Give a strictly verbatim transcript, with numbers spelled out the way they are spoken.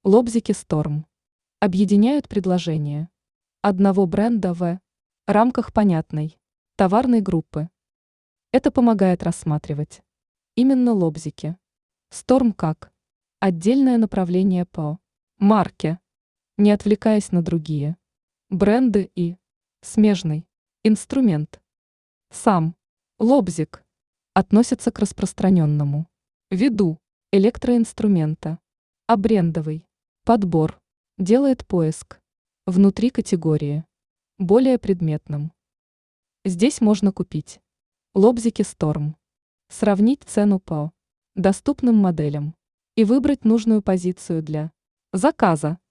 Лобзики Storm объединяют предложения одного бренда в рамках понятной товарной группы. Это помогает рассматривать именно лобзики Storm как отдельное направление по марке, не отвлекаясь на другие бренды и смежный инструмент. Сам лобзик относится к распространенному виду электроинструмента, а брендовый подбор делает поиск внутри категории более предметным. Здесь можно купить лобзики Storm, сравнить цену по доступным моделям и выбрать нужную позицию для заказа.